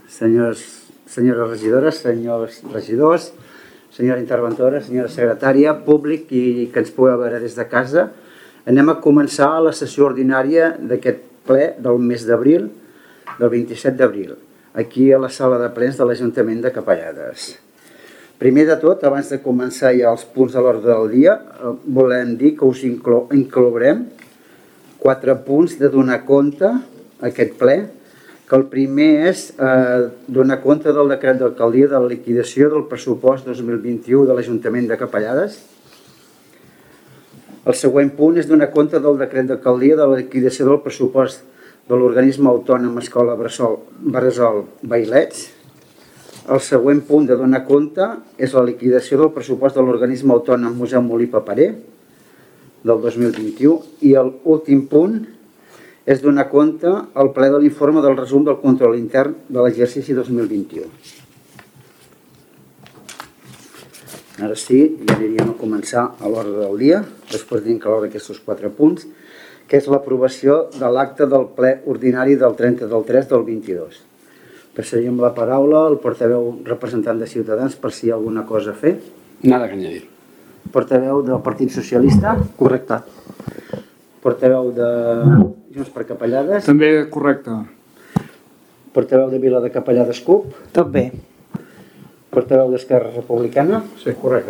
senyores regidores, senyors regidors, senyora interventora, senyora secretària, públic i que ens pugueu veure des de casa. Anem a començar la sessió ordinària d'aquest ple del mes d'abril, del 27 d'abril, aquí a la sala de plens de l'Ajuntament de Capellades. Primer de tot, abans de començar ja els punts de l'ordre del dia, volem dir que us inclourem 4 punts de donar compte a aquest ple, que el primer és donar compte del decret d'alcaldia de la liquidació del pressupost 2021 de l'Ajuntament de Capellades. El següent punt és donar compte del decret d'alcaldia de la liquidació del pressupost de l'organisme autònom Escola Bressol Vailets. El següent punt de donar compte és la liquidació del pressupost de l'organisme autònom Museu Molí Paperer del 2021 i l'últim punt és donar compte al ple de l'informe del resum del control intern de l'exercici 2021. Ara sí, ja aniríem a començar a l'ordre del dia, després d'incloure aquests 4 punts, que és l'aprovació de l'acte del ple ordinari del 30 del 3 del 22. Passaríem la paraula al portaveu representant de Ciutadans per si hi ha alguna cosa a fer. Nada que añadir. Portaveu del Partit Socialista. Correcte. Portaveu de Junts per Capellades. També correcte. Portaveu de Vila de Capellades CUP. També. Portaveu d'Esquerra Republicana. Sí, correcte.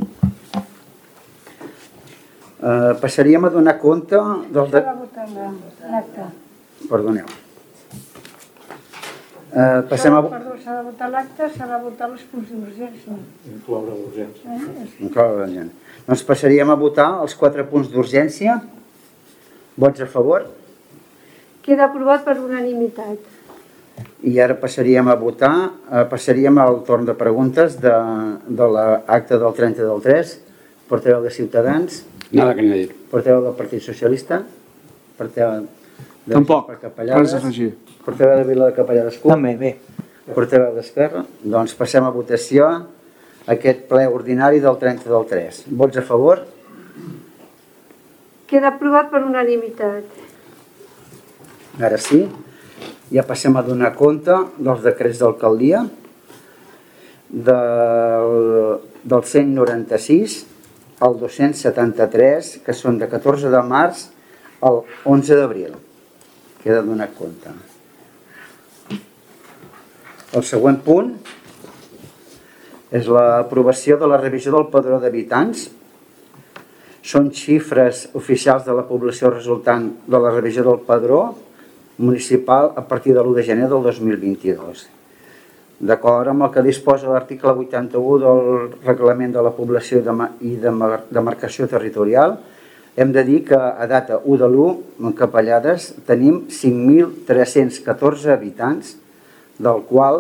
Passaríem a donar compte del... S'ha de votar l'acte. Perdoneu. S'ha de votar l'acte, s'ha de votar els punts d'urgència. Incloure l'urgència. Doncs passaríem a votar els 4 punts d'urgència. Vots a favor. Queda aprovat per unanimitat. I ara passaríem a votar, passaríem al torn de preguntes de l'acte del 30 del 3. Portaveu de Ciutadans. Nada que añadir. Portaveu del Partit Socialista. Portaveu de Tampoc, per Capellades. res a afegir. Portaveu de Vila de Capellades CUP. També, bé. Portaveu d'Esquerra. Doncs passem a votació aquest ple ordinari del 30 del 3. Vots a favor. Queda aprovat per unanimitat. Ara sí. Ja passem a donar compte dels decrets d'alcaldia del 196 al 273, que són de 14 de març al 11 d'abril. Queda donat compte. El següent punt és l'aprovació de la revisió del padró d'habitants. Són xifres oficials de la població resultant de la revisió del padró municipal a partir de l'1 de gener del 2022. D'acord amb el que disposa l'article 81 del Reglament de la Població i Demarcació Territorial, hem de dir que a data 1 de l'1, en Capellades, tenim 5.314 habitants, del qual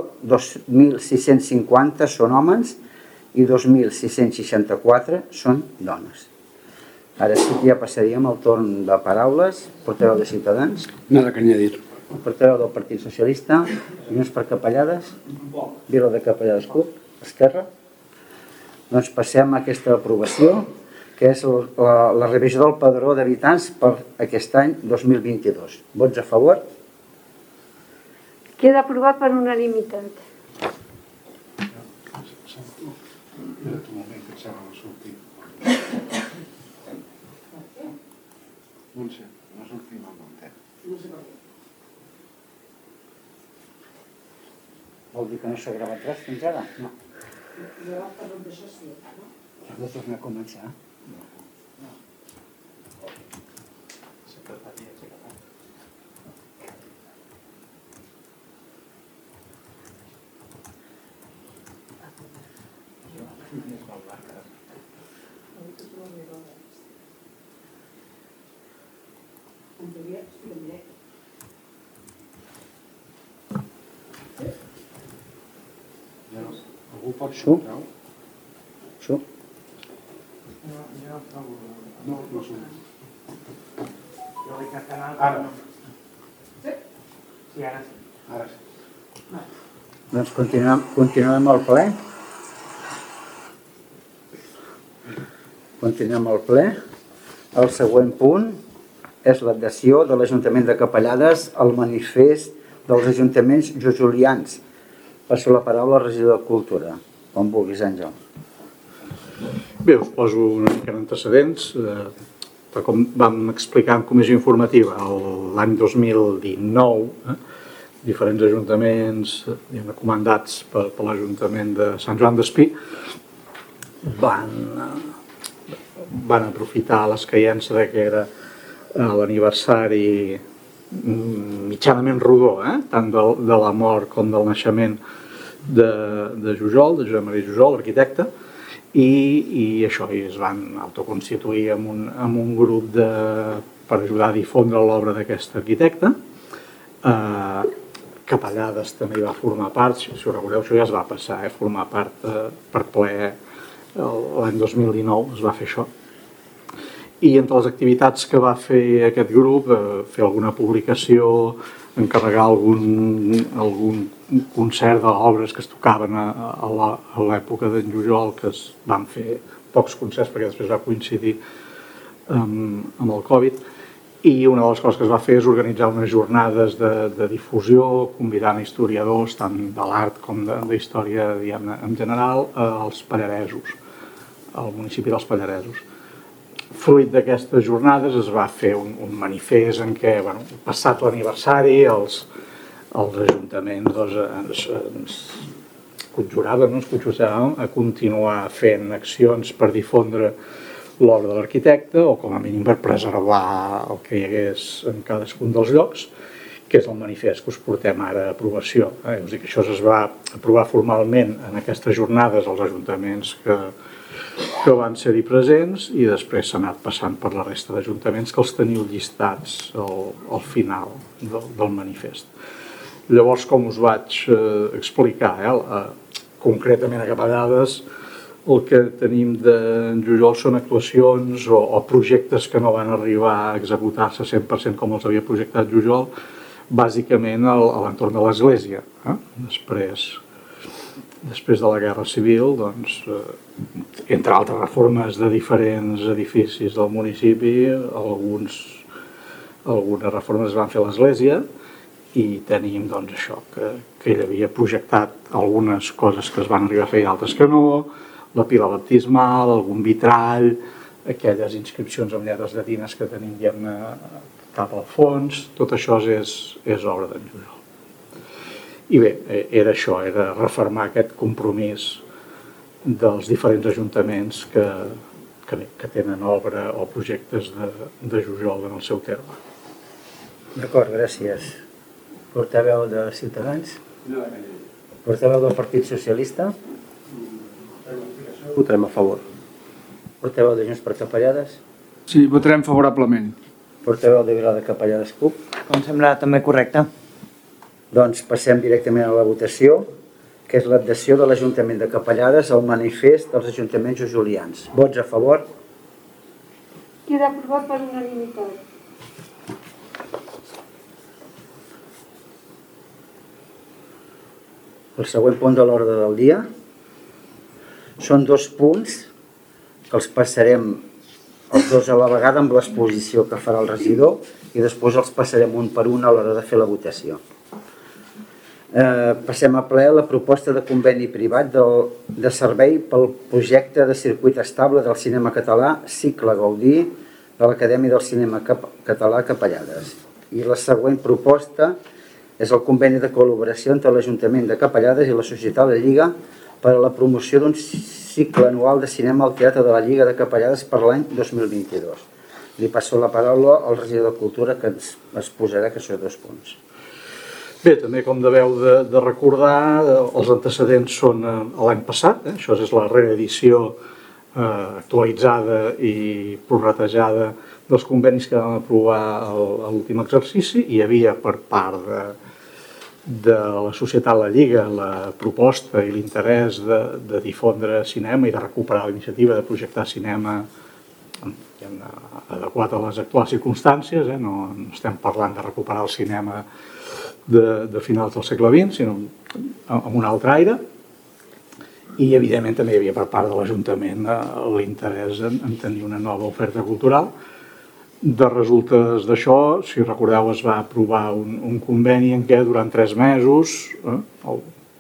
2.650 són homes i 2.664 són dones. Ara sí que ja passaríem al torn de paraules. Portaveu de Ciutadans. Nada que añadir. Portaveu del Partit Socialista. Junts per Capellades. Vila de Capellades CUP. Esquerra. Doncs passem a aquesta aprovació, que és la revisió del padró d'habitants per aquest any 2022. Vots a favor? Queda aprovat per unanimitat. Espera't un moment, que et sembla no sortir. Montse, no sortim al Montet. No sé per què. Vol dir que no s'ha gravat res fins ara? No. Jo per això sí, no? Hem de tornar a començar. Algú pot Xu? sortir? Xu? No surt. Ara. Sí, ara sí. Ara sí. Doncs continuem el ple. Continuem el ple. El següent punt és l'adhesió de l'Ajuntament de Capellades al manifest dels ajuntaments julians Passo la paraula al regidor de Cultura. Com vulguis, Àngel. Bé, us poso una mica d'antecedents. Com vam explicar en comissió informativa, l'any 2019, diferents ajuntaments comandats per l'Ajuntament de Sant Joan d'Espí van aprofitar l'escaiença que era l'aniversari mitjanament rodó, tant de la mort com del naixement de Jujol, de Josep Maria Jujol, l'arquitecte, i això, es van autoconstituir amb un grup per ajudar a difondre l'obra d'aquest arquitecte. Capellades també hi va formar part, si ho recordeu, això ja es va passar, formar part per ple l'any 2019 es va fer això. I entre les activitats que va fer aquest grup, fer alguna publicació, encarregar algun concert d'obres que es tocaven a l'època d'en Jujol, que es van fer pocs concerts perquè després va coincidir amb el Covid, i una de les coses que es va fer és organitzar unes jornades de difusió, convidant historiadors tant de l'art com d'història en general als Pallaresos, al municipi dels Pallaresos. Fruit d'aquestes jornades es va fer un manifest en què, passat l'aniversari, els ajuntaments ens conjuraven a continuar fent accions per difondre l'obra de l'arquitecte o com a mínim per preservar el que hi hagués en cadascun dels llocs, que és el manifest que us portem ara a aprovació. Us dic que això es va aprovar formalment en aquestes jornades als ajuntaments que van ser-hi presents i després s'ha anat passant per la resta d'ajuntaments que els teniu llistats al final del manifest. Llavors, com us vaig explicar, concretament a Capellades, el que tenim d'en Jujol són actuacions o projectes que no van arribar a executar-se 100% com els havia projectat Jujol, bàsicament a l'entorn de l'església. Després de la Guerra Civil, entre altres reformes de diferents edificis del municipi, algunes reformes es van fer a l'església i tenim això, que ell havia projectat algunes coses que es van arribar a fer i altres que no, la pila baptismal, algun vitrall, aquelles inscripcions amb lletres llatines que tenim cap al fons, tot això és obra d'en Jujol. I bé, era això, era refermar aquest compromís dels diferents ajuntaments que tenen obra o projectes de Jujol en el seu terme. D'acord, gràcies. Portaveu de Ciutadans? Portaveu del Partit Socialista? Votarem a favor. Portaveu de Junts per Capellades? Sí, votarem favorablement. Portaveu de Vila de Capellades CUP? Em sembla també correcte. Doncs passem directament a la votació, que és l'adhesió de l'Ajuntament de Capellades al manifest dels ajuntaments julians. Vots a favor? Queda aprovat per unanimitat. El següent punt de l'ordre del dia són 2 punts que els passarem els 2 a la vegada amb l'exposició que farà el regidor i després els passarem un per un a l'hora de fer la votació. Passem a ple la proposta de conveni privat de servei pel projecte de circuit estable del cinema català Cicle Gaudí de l'Acadèmia del Cinema Català Capellades. I la següent proposta és el conveni de col·laboració entre l'Ajuntament de Capellades i la Societat de Lliga per a la promoció d'un cicle anual de cinema al Teatre de la Lliga de Capellades per l'any 2022. Li passo la paraula al regidor de Cultura que ens exposarà aquests 2 punts. Bé, també com deveu de recordar, els antecedents són l'any passat, això és la reedició actualitzada i prorratejada dels convenis que vam aprovar a l'últim exercici. Hi havia per part de la Societat La Lliga la proposta i l'interès de difondre cinema i de recuperar la iniciativa de projectar cinema adequat a les actuals circumstàncies. No estem parlant de recuperar el cinema de finals del segle XX, sinó amb un altre aire. I, evidentment, també hi havia per part de l'Ajuntament l'interès en tenir una nova oferta cultural. De resultes d'això, si recordeu, es va aprovar un conveni en què durant 3 mesos el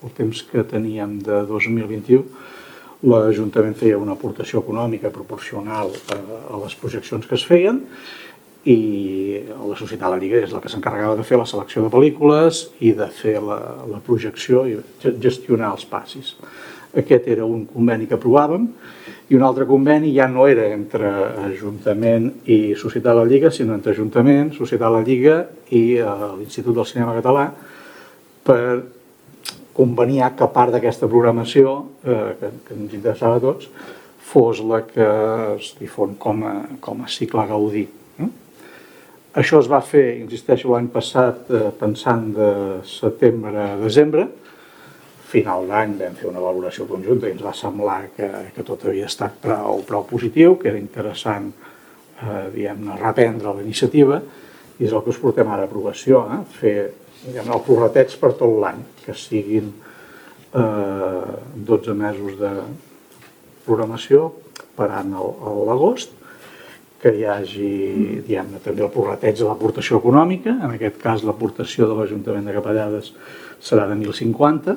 el temps que teníem de 2021, l'Ajuntament feia una aportació econòmica proporcional a les projeccions que es feien i la Societat La Lliga és la que s'encarregava de fer la selecció de pel·lícules i de fer la projecció i gestionar els passis. Aquest era un conveni que aprovàvem i un altre conveni ja no era entre Ajuntament i Societat La Lliga, sinó entre Ajuntament, Societat La Lliga i l'Institut del Cinema Català per conveniar que part d'aquesta programació, que ens interessava a tots, fos la que es difon com a cicle Gaudí. Això es va fer, insisteixo, l'any passat pensant de setembre a desembre. A final d'any vam fer una valoració conjunta i ens va semblar que tot havia estat prou positiu, que era interessant reprendre la iniciativa i és el que us portem ara a aprovació, fer el prorrateig per tot l'any, que siguin 12 mesos de programació parant l'agost, que hi hagi també el prorrateig de l'aportació econòmica, en aquest cas l'aportació de l'Ajuntament de Capellades serà de 1.050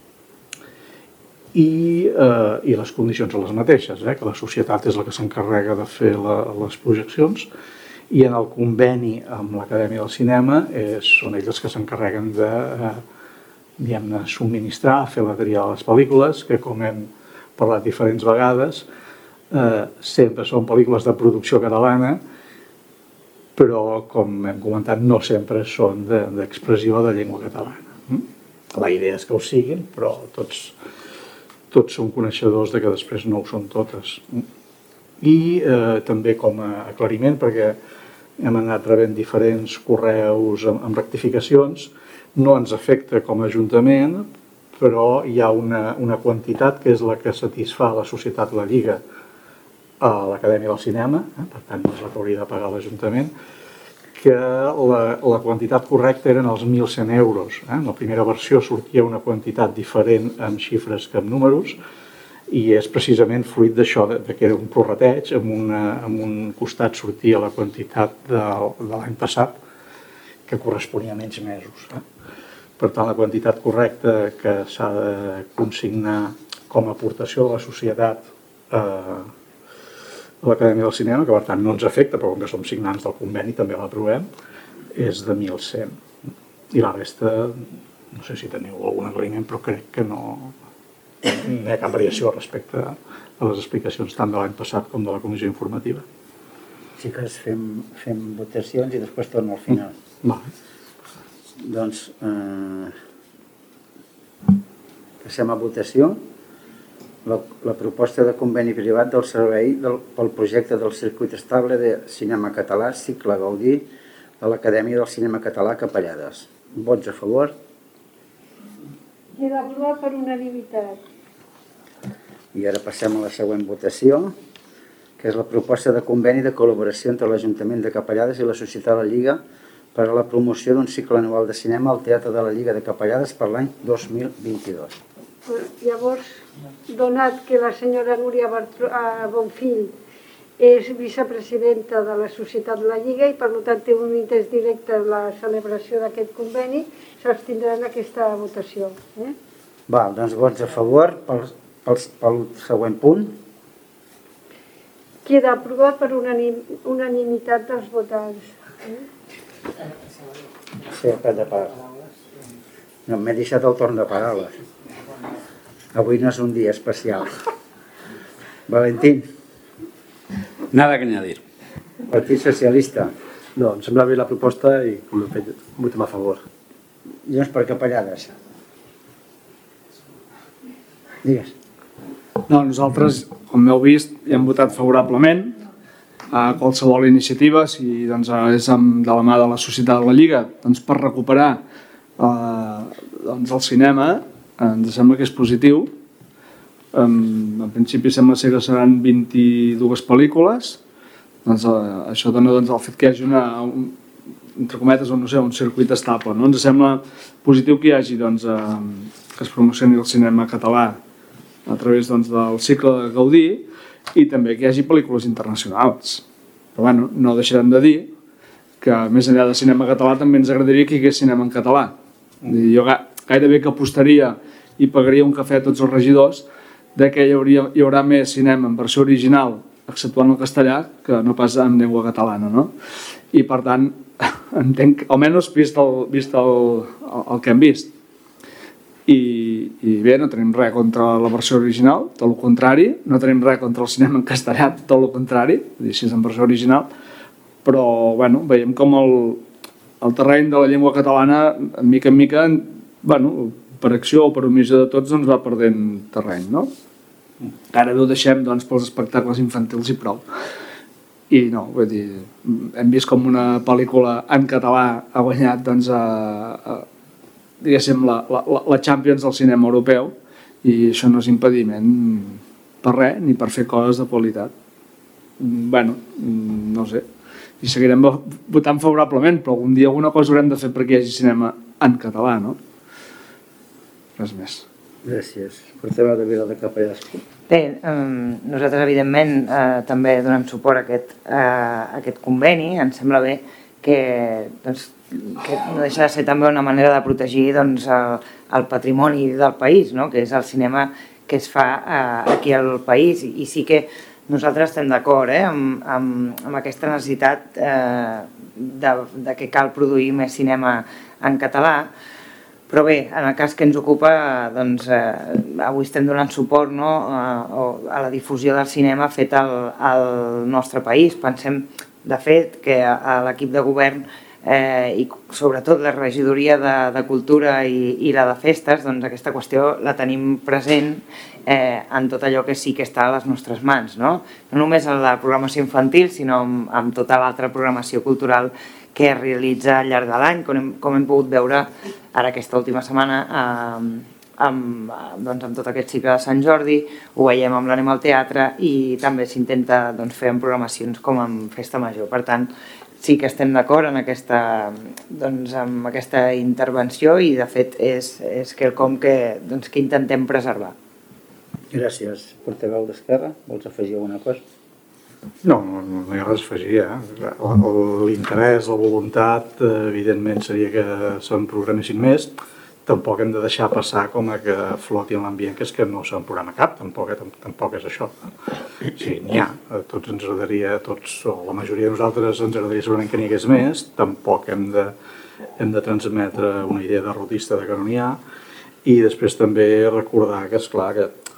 i les condicions són les mateixes, que la societat és la que s'encarrega de fer les projeccions i en el conveni amb l'Acadèmia del Cinema són ells els que s'encarreguen de subministrar, fer la tria de les pel·lícules, que com hem parlat diferents vegades, sempre són pel·lícules de producció catalana, però, com hem comentat, no sempre són d'expressió de llengua catalana. La idea és que ho siguin, però tots som coneixedors de que després no ho són totes. I també com a aclariment, perquè hem anat rebent diferents correus amb rectificacions, no ens afecta com a Ajuntament, però hi ha una quantitat que és la que satisfà la Societat La Lliga a l'Acadèmia del Cinema, per tant no és la que hauria de pagar l'Ajuntament, que la quantitat correcta eren els 1.100 euros. En la primera versió sortia una quantitat diferent amb xifres que amb números i és precisament fruit d'això, que era un prorrateig, amb un costat sortia la quantitat de l'any passat que corresponia a menys mesos. Per tant, la quantitat correcta que s'ha de consignar com a aportació de la societat a l'Acadèmia del Cinema, que per tant no ens afecta, però com que som signants del conveni també l'aprovem, és de 1.100. I la resta, no sé si teniu algun aclariment, però crec que no hi ha cap variació respecte a les explicacions tant de l'any passat com de la comissió informativa. Sí que fem votacions i després torno al final. Doncs passem a votació. La proposta de conveni privat del servei pel projecte del circuit estable de cinema català, cicle Gaudí, de l'Acadèmia del Cinema Català Capellades. Vots a favor? Queda aprovat per unanimitat. I ara passem a la següent votació, que és la proposta de conveni de col·laboració entre l'Ajuntament de Capellades i la Societat La Lliga per a la promoció d'un cicle anual de cinema al Teatre de la Lliga de Capellades per l'any 2022. Llavors, donat que la senyora Núria Bonfill és vicepresidenta de la Societat La Lliga i per tant té un interès directe en la celebració d'aquest conveni, s'abstindrà en aquesta votació. Val, doncs vots a favor pel següent punt. Queda aprovat per unanimitat dels votants. Sí, de paraula. No, m'he deixat el torn de paraula. Avui no és un dia especial. Valentín. Nada que añadir. Partit Socialista. No, em sembla bé la proposta i com hem fet, votem a favor. Junts per Capellades. Digues. No, nosaltres, com heu vist, hi hem votat favorablement a qualsevol iniciativa, si doncs, és de la mà de la Societat de la Lliga, doncs, per recuperar el cinema, ens sembla que és positiu. En principi sembla ser que seran 22 pel·lícules. Doncs, això dona el fet que hi hagi entre cometes, un circuit estable. Ens sembla positiu que hi hagi que es promocioni el cinema català a través del cicle de Gaudí i també que hi hagi pel·lícules internacionals. Però no deixarem de dir que més enllà de cinema català també ens agradaria que hi hagués cinema en català. Jo gairebé que apostaria i pagaria un cafè a tots els regidors de que hi haurà més cinema en versió original, exceptuant el castellà, que no pas en llengua catalana, no? I per tant, entenc, almenys vist el que hem vist. I bé, no tenim res contra la versió original, tot el contrari, no tenim res contra el cinema en castellà, tot el contrari, vull dir, si és en versió original, però bueno, veiem com el terreny de la llengua catalana, en mica, bueno, per acció o per omissió de tots, doncs va perdent terreny, no? Ara bé ho deixem doncs, pels espectacles infantils i prou. I no, vull dir, hem vist com una pel·lícula en català ha guanyat, doncs, diguéssim, la Champions del cinema europeu, i això no és impediment per res, ni per fer coses de qualitat. Bueno, no sé, i seguirem votant favorablement, però algun dia alguna cosa haurem de fer perquè hi hagi cinema en català, no? Res més. Gràcies. Portaveu de Viladecans Pollastre. Bé, nosaltres evidentment també donem suport a aquest conveni. Ens sembla bé que no deixa de ser també una manera de protegir el patrimoni del país, no? Que és el cinema que es fa aquí al país, i sí que nosaltres estem d'acord amb aquesta necessitat de que cal produir més cinema en català. Però bé, en el cas que ens ocupa, doncs, avui estem donant suport, no, a la difusió del cinema fet al nostre país. Pensem, de fet, que a l'equip de govern i sobretot la regidoria de Cultura i la de Festes, doncs aquesta qüestió la tenim present en tot allò que sí que està a les nostres mans, no? No només en la programació infantil, sinó en tota l'altra programació cultural que es realitza al llarg de l'any, com hem pogut veure ara aquesta última setmana amb tot aquest cicle de Sant Jordi, ho veiem amb l'Anem al Teatre i també s'intenta fer en programacions com en Festa Major. Per tant, sí que estem d'acord amb aquesta intervenció i de fet és quelcom que intentem preservar. Gràcies. Portaveu d'Esquerra, vols afegir alguna cosa? No hi ha res a afegir. L'interès, la voluntat, evidentment seria que se'n programessin més. Tampoc hem de deixar passar com a que floti en l'ambient, que és que no se'n programa cap, tampoc és això. Sí, n'hi ha. A tots ens agradaria, o la majoria de nosaltres ens agradaria segurament que n'hi hagués més. Tampoc hem de transmetre una idea derrotista de que no n'hi ha. I després també recordar que, esclar,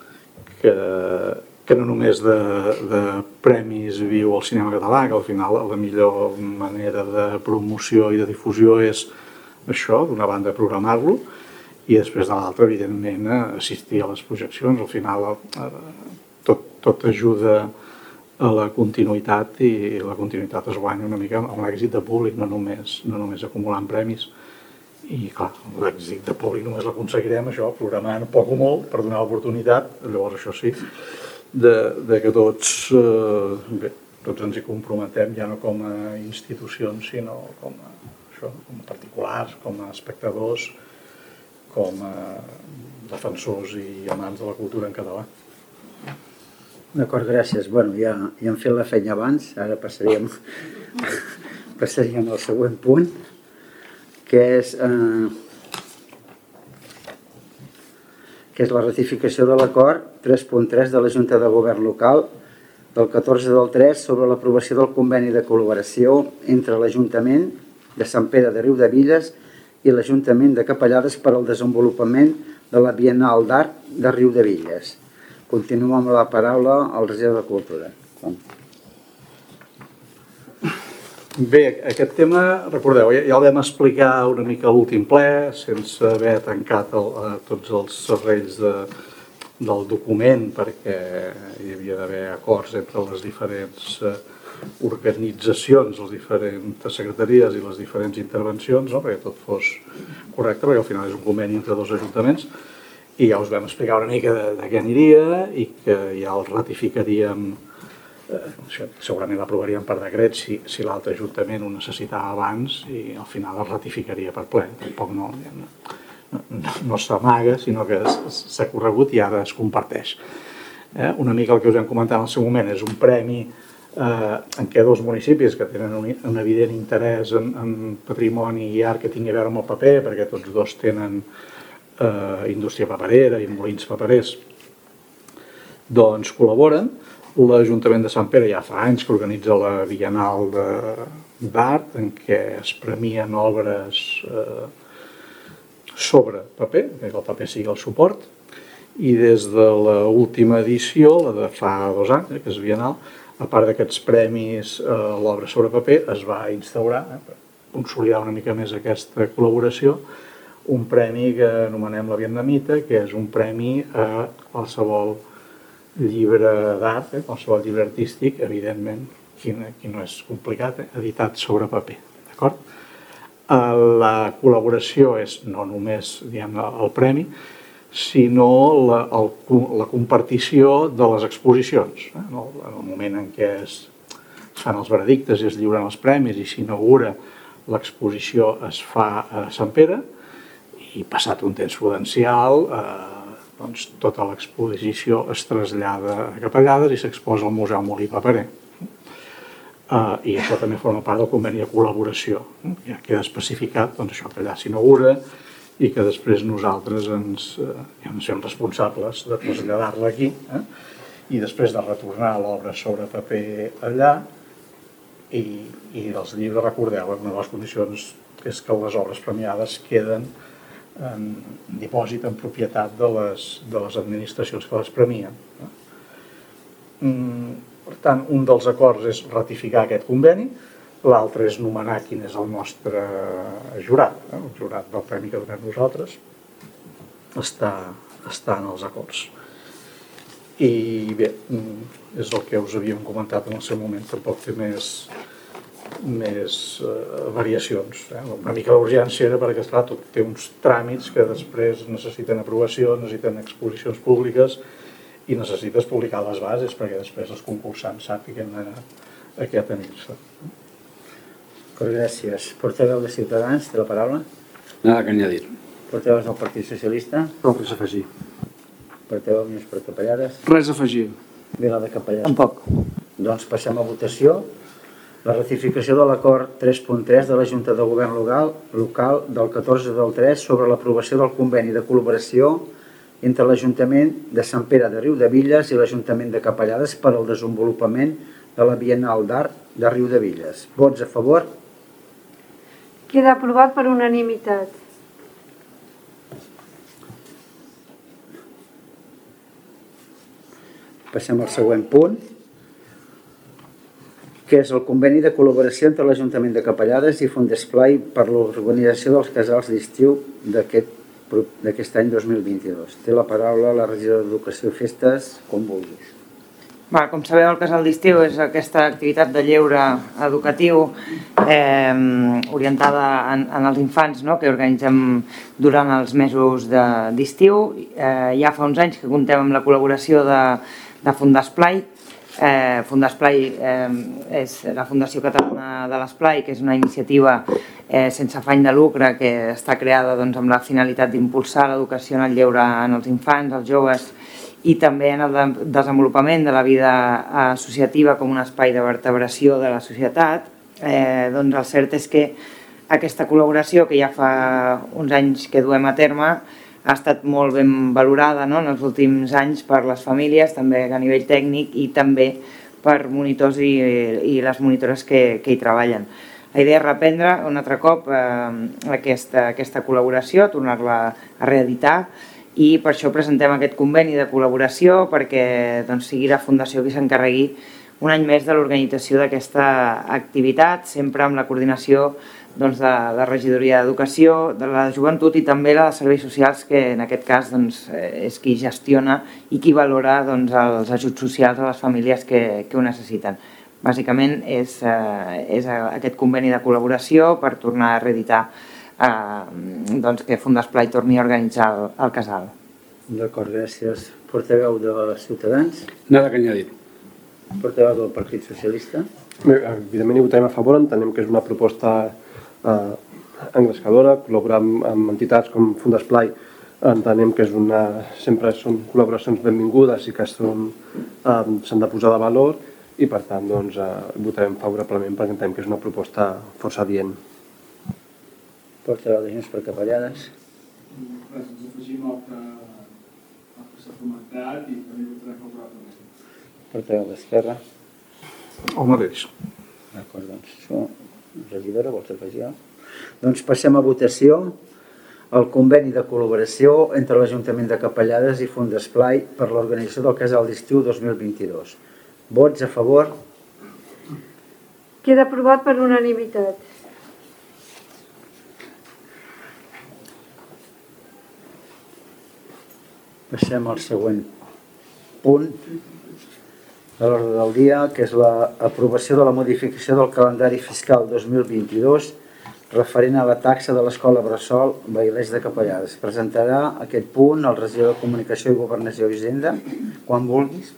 que no només de premis viu el cinema català, que al final la millor manera de promoció i de difusió és això, d'una banda programar-lo, i després de l'altra, evidentment, assistir a les projeccions. Al final tot ajuda a la continuïtat, i la continuïtat es guanya una mica amb l'èxit de públic, no només acumulant premis. I clar, l'èxit de públic només l'aconseguirem això, programant poc o molt per donar l'oportunitat, llavors això sí, de que tots ens hi comprometem, ja no com a institucions, sinó com a particulars, com a espectadors, com a defensors i amants de la cultura en català. D'acord, gràcies. Bueno, ja hem fet la feina abans, ara passaríem al següent punt, que és la ratificació de l'acord 3.3 de la Junta de Govern Local del 14/3 sobre l'aprovació del conveni de col·laboració entre l'Ajuntament de Sant Pere de Riudebitlles i l'Ajuntament de Capellades per al desenvolupament de la Biennal d'Art de Riudebitlles. Continuem amb la paraula al regidor de Cultura. Bé, aquest tema, recordeu, ja el vam explicar una mica a l'últim ple, sense haver tancat tots els serrells del document, perquè hi havia d'haver acords entre les diferents organitzacions, les diferents secretaries i les diferents intervencions, no? Perquè tot fos correcte, perquè al final és un conveni entre dos ajuntaments, i ja us vam explicar una mica de què aniria i que ja el ratificaríem, segurament l'aprovaríem per decret si l'altre ajuntament ho necessitava abans, i al final el ratificaria per ple. Tampoc no s'amaga, sinó que s'ha corregut i ara es comparteix. Una mica el que us hem comentat en el seu moment és un premi en què dos municipis que tenen un evident interès en patrimoni i art que tingui a veure amb el paper, perquè tots dos tenen indústria paperera i molins paperers, doncs col·laboren. L'Ajuntament de Sant Pere ja fa anys que organitza la Bienal d'Art, en què es premien obres sobre paper, que el paper sigui el suport, i des de l'última edició, la de fa 2 anys, que és Bienal, a part d'aquests premis a l'obra sobre paper, es va instaurar, per consolidar una mica més aquesta col·laboració, un premi que anomenem la vietnamita, que és un premi a qualsevol llibre d'art, qualsevol llibre artístic, evidentment, qui no és complicat, editat sobre paper, d'acord? La col·laboració és no només, diguem-ne, el premi, sinó la compartició de les exposicions. En el moment en què es fan els veredictes i es lliuren els premis i s'inaugura l'exposició es fa a Sant Pere i passat un temps prudencial doncs tota l'exposició es trasllada a Capellades i s'exposa al Museu Molí Paperer. I això també forma part del conveni de col·laboració. Ja queda especificat doncs, això que allà s'inaugura i que després nosaltres ens fem responsables de traslladar-la aquí i després de retornar l'obra sobre paper allà i dels llibres, recordeu, una de les condicions és que les obres premiades queden en dipòsit, en propietat de les administracions que les premien. Per tant, un dels acords és ratificar aquest conveni, l'altre és nomenar quin és el nostre jurat, el jurat del premi que donem nosaltres, està en els acords. I bé, és el que us havíem comentat en el seu moment, tampoc té més variacions. Una mica l'urgència era perquè, esclar, tot té uns tràmits que després necessiten aprovació, necessiten exposicions públiques i necessites publicar les bases perquè després els concursants sàpiguen a què atenir-se. Gràcies. Portaveu de Ciutadans, té la paraula. Nada que añadir. Portaveu del Partit Socialista. No, res a afegir. Portaveu d'Unió per Capellades. Res a afegir. Vila de Capellades. Tampoc. Doncs passem a votació. La ratificació de l'acord 3.3 de la Junta de Govern local del 14 del 3 sobre l'aprovació del conveni de col·laboració entre l'Ajuntament de Sant Pere de Riudebitlles i l'Ajuntament de Capellades per al desenvolupament de la Bienal d'Art de Riudebitlles. Vots a favor? Queda aprovat per unanimitat. Passem al següent punt, que és el conveni de col·laboració entre l'Ajuntament de Capellades i Fundesplai per l'organització dels casals d'estiu d'aquest any 2022. Té la paraula la regidora d'Educació i Festes, com vulguis. Com sabeu, el Casal d'Estiu és aquesta activitat de lleure educatiu orientada en els infants que organitzem durant els mesos d'estiu. Ja fa uns anys que comptem amb la col·laboració de Fundesplai. Fundesplai és la Fundació Catalana de l'Esplai, que és una iniciativa sense afany de lucre que està creada amb la finalitat d'impulsar l'educació en el lleure en els infants, els joves i també en el desenvolupament de la vida associativa com un espai de vertebració de la societat. Doncs el cert és que aquesta col·laboració, que ja fa uns anys que duem a terme, ha estat molt ben valorada en els últims anys per les famílies, també a nivell tècnic i també per monitors i les monitores que hi treballen. La idea és reprendre un altre cop aquesta col·laboració, tornar-la a reeditar, i per això presentem aquest conveni de col·laboració perquè sigui la Fundació qui s'encarregui un any més de l'organització d'aquesta activitat, sempre amb la coordinació de la Regidoria d'Educació, de la Joventut i també la de Serveis Socials, que en aquest cas és qui gestiona i qui valora els ajuts socials a les famílies que ho necessiten. Bàsicament és aquest conveni de col·laboració per tornar a reeditar que Fundesplai torni a organitzar el casal. D'acord, gràcies. Portaveu de Ciutadans. Nada que añadir. Portaveu del Partit Socialista. Evidentment hi votarem a favor, entenem que és una proposta engrescadora, col·laborar amb entitats com Fundesplai, entenem que sempre són col·laboracions benvingudes i que s'han de posar de valor i per tant votarem favorablement perquè entenem que és una proposta força adient. Portaveu de Junts per Capellades. res, ens afegim el que s'ha comentat i també votarem favorablement. Portaveu d'Esquerra. El mateix. D'acord, doncs això, regidora, vols afegir? Doncs passem a votació el conveni de col·laboració entre l'Ajuntament de Capellades i Font d'Esplai per l'organització del Casal d'Estiu 2022. Vots a favor? Queda aprovat per unanimitat. Passem al següent punt de l'ordre del dia, que és l'aprovació de la modificació del calendari fiscal 2022 referent a la taxa de l'Escola Bressol Bailers de Capellades. Presentarà aquest punt el regidor de Comunicació i Governació i Hisenda, quan vulguis.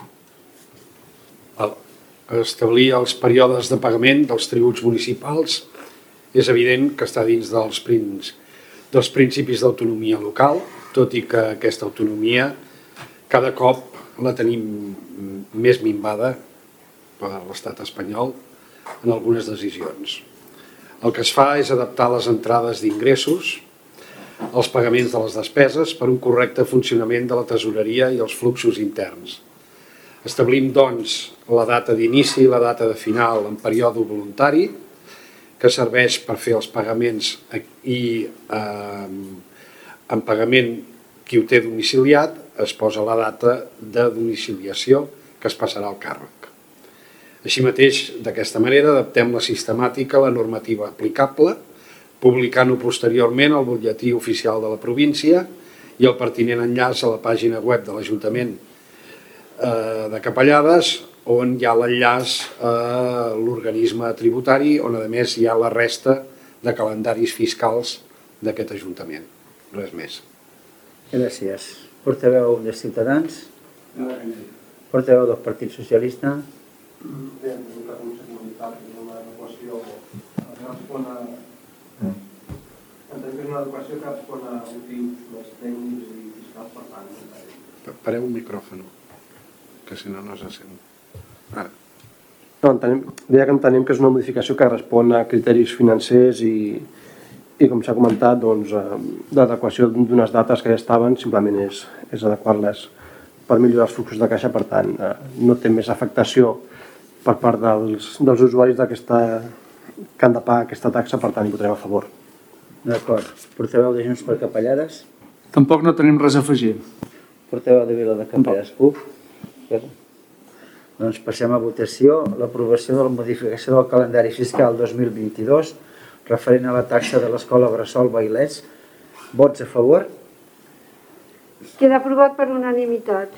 Establir els períodes de pagament dels tributs municipals és evident que està dins dels principis d'autonomia local, tot i que aquesta autonomia cada cop la tenim més minvada per l'estat espanyol en algunes decisions. El que es fa és adaptar les entrades d'ingressos als pagaments de les despeses per un correcte funcionament de la tesoreria i els fluxos interns. Establim, doncs, la data d'inici i la data de final en període voluntari, que serveix per fer els pagaments i en pagament qui ho té domiciliat es posa la data de domiciliació que es passarà al càrrec. Així mateix, d'aquesta manera, adaptem la sistemàtica a la normativa aplicable, publicant-ho posteriorment al butlletí oficial de la província i el pertinent enllaç a la pàgina web de l'Ajuntament de Capellades, on hi ha l'enllaç a l'organisme tributari, on a més hi ha la resta de calendaris fiscals d'aquest Ajuntament. Res més. Gràcies. Portaveu de Ciutadans. Portaveu del Partit Socialista. Bé, en un cas de comunitat, és una adequació que respon a... Entenc que és una adequació que respon a motius més tècnics i fiscals, per tant... Pareu un micròfon, que si no, no se sent. Ara. No, deia que entenem que és una modificació que respon a criteris financers i com s'ha comentat, doncs, l'adequació d'unes dates que ja estaven simplement és adequar-les per millorar els fluxos de caixa, per tant, no té més afectació per part dels usuaris que han de pagar aquesta taxa, per tant, hi votarem a favor. D'acord. Portaveu de Junts per Capellades. Tampoc no tenim res a afegir. Portaveu de Vila de Capellades. Doncs passem a votació l'aprovació de la modificació del calendari fiscal 2022 referent a la taxa de l'Escola Bressol Bailers. Vots a favor? Queda aprovat per unanimitat.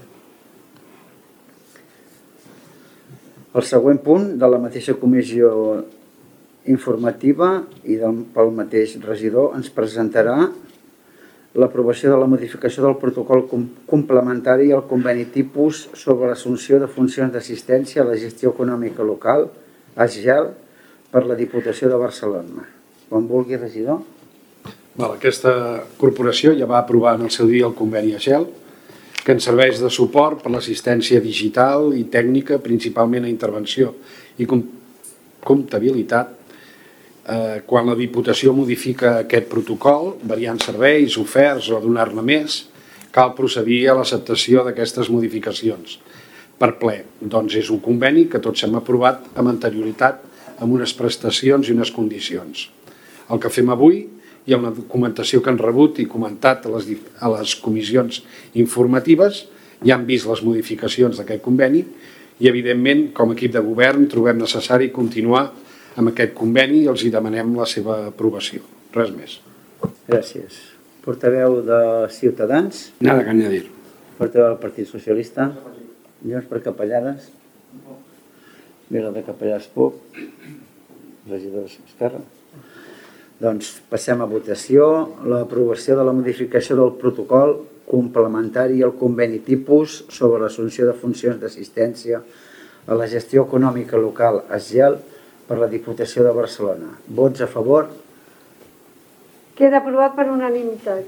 El següent punt de la mateixa comissió informativa i pel mateix regidor ens presentarà l'aprovació de la modificació del protocol complementari al conveni tipus sobre l'assumpció de funcions d'assistència a la gestió econòmica local, ASGEL, per la Diputació de Barcelona. Quan vulgui, regidor. Aquesta corporació ja va aprovar en el seu dia el conveni ASGEL, que ens serveix de suport per l'assistència digital i tècnica, principalment a intervenció i comptabilitat. Quan la Diputació modifica aquest protocol, variant serveis, oferts o donar-ne més, cal procedir a l'acceptació d'aquestes modificacions per ple. Doncs és un conveni que tots hem aprovat amb anterioritat, amb unes prestacions i unes condicions. El que fem avui, hi ha una documentació que han rebut i comentat a les comissions informatives, ja han vist les modificacions d'aquest conveni i, evidentment, com a equip de govern, trobem necessari continuar amb aquest conveni i els hi demanem la seva aprovació. Res més. Gràcies. Portaveu de Ciutadans. Nada que añadir. Portaveu del Partit Socialista. Junts per Capellades. Vila de Capellades PUC. Regidors Esquerra. Doncs passem a votació l'aprovació de la modificació del protocol complementari al conveni tipus sobre l'assumpció de funcions d'assistència a la gestió econòmica local ASGEL per la Diputació de Barcelona. Vots a favor? Queda aprovat per unanimitat.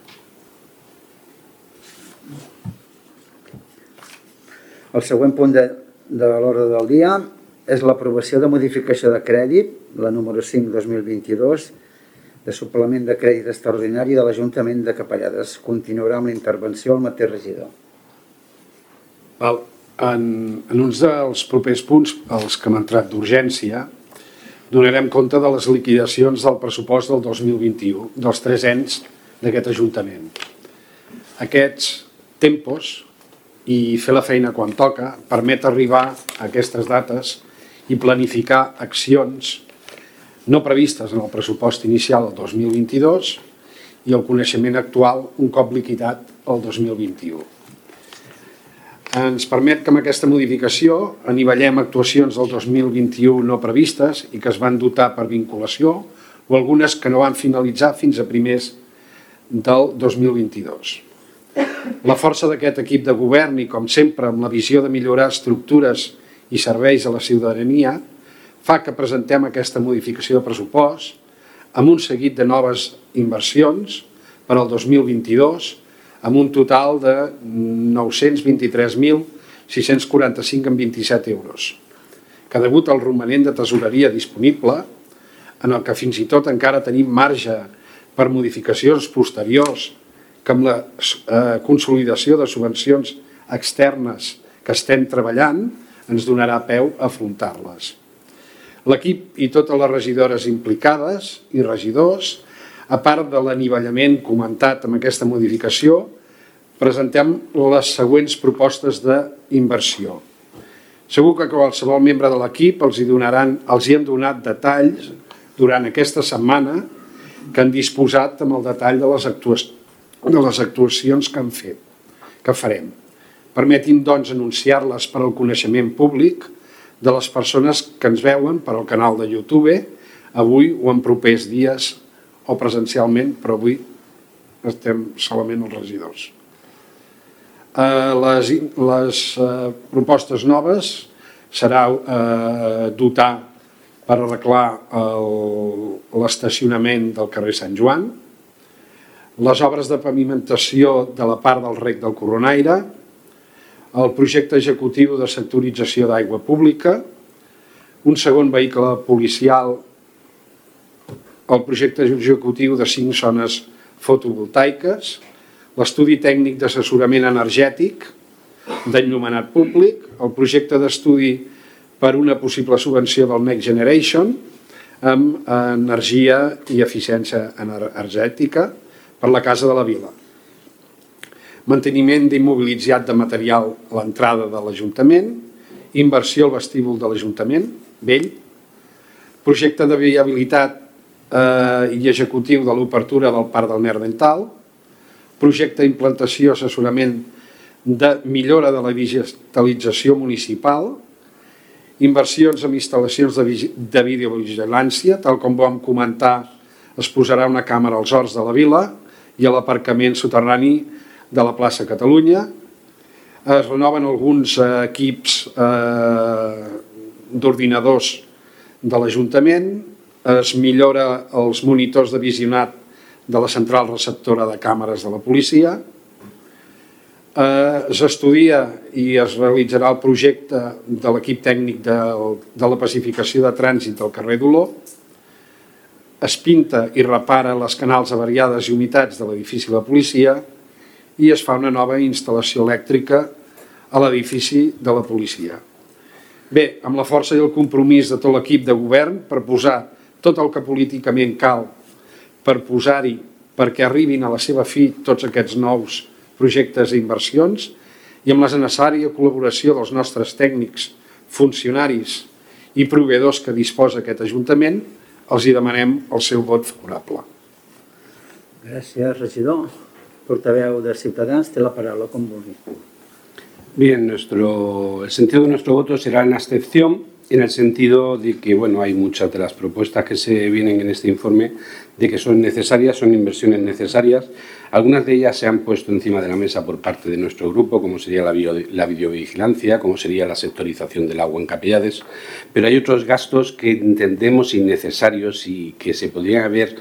El següent punt de l'ordre del dia és l'aprovació de modificació de crèdit, la número 5-2022, de suplement de crèdit extraordinari de l'Ajuntament de Capellades. Continuarà amb la intervenció el mateix regidor. En uns dels propers punts, els que hem entrat d'urgència, donarem compte de les liquidacions del pressupost del 2021, dels 3 ens d'aquest Ajuntament. Aquests tempos i fer la feina quan toca permet arribar a aquestes dates i planificar accions no previstes en el pressupost inicial del 2022 i el coneixement actual un cop liquidat el 2021. Ens permet que amb aquesta modificació anivellem actuacions del 2021 no previstes i que es van dotar per vinculació o algunes que no van finalitzar fins a primers del 2022. La força d'aquest equip de govern i, com sempre, amb la visió de millorar estructures i serveis a la ciutadania, fa que presentem aquesta modificació de pressupost amb un seguit de noves inversions per al 2022 amb un total de 923.645,27 euros, que degut al romanent de tesoreria disponible, en el que fins i tot encara tenim marge per modificacions posteriors que amb la consolidació de subvencions externes que estem treballant ens donarà peu a afrontar-les. L'equip i totes les regidores implicades i regidors, a part de l'anivellament comentat amb aquesta modificació, presentem les següents propostes d'inversió. Segur que qualsevol membre de l'equip els hi hem donat detalls durant aquesta setmana que han disposat amb el detall de les actuacions que farem. Permetin, doncs, anunciar-les per al coneixement públic de les persones que ens veuen per al canal de YouTube, avui o en propers dies o presencialment, però avui estem solament els regidors. Les propostes noves serà dotar per arreglar l'estacionament del carrer Sant Joan, les obres de pavimentació de la part del rec del Coronaire, el projecte executiu de sectorització d'aigua pública, un segon vehicle policial, el projecte executiu de 5 zones fotovoltaiques, l'estudi tècnic d'assessorament energètic d'enllumenat públic, el projecte d'estudi per una possible subvenció del Next Generation amb energia i eficiència energètica per la Casa de la Vila. Manteniment d'immobilitzat de material a l'entrada de l'Ajuntament, inversió al vestíbul de l'Ajuntament, vell, projecte de viabilitat i executiu de l'obertura del Parc del Nerdental, projecte d'implantació i assessorament de millora de la digitalització municipal, inversions en instal·lacions de videovigilància, tal com vam comentar, es posarà una càmera als horts de la vila i a l'aparcament soterrani de la plaça Catalunya, es renoven alguns equips d'ordinadors de l'Ajuntament, es millora els monitors de visionat de la central receptora de càmeres de la policia, s'estudia i es realitzarà el projecte de l'equip tècnic de la pacificació de trànsit del carrer d'Olor, es pinta i repara les canals avariades i humitats de l'edifici de la policia i es fa una nova instal·lació elèctrica a l'edifici de la policia. Bé, amb la força i el compromís de tot l'equip de govern per posar tot el que políticament cal per posar-hi perquè arribin a la seva fi tots aquests nous projectes i inversions i amb la necessària col·laboració dels nostres tècnics, funcionaris i proveïdors que disposa aquest Ajuntament, els hi demanem el seu vot favorable. Gràcies, regidor. Portaveu de Ciutadans, té la paraula, com vulgui. Bien, el sentido de nuestro voto será en abstención, en el sentido de que hay muchas de las propuestas que se vienen en este informe de que son necesarias, son inversiones necesarias. Algunas de ellas se han puesto encima de la mesa por parte de nuestro grupo, como sería la videovigilancia, como sería la sectorización del agua en Capellades, pero hay otros gastos que entendemos innecesarios y que se podrían haber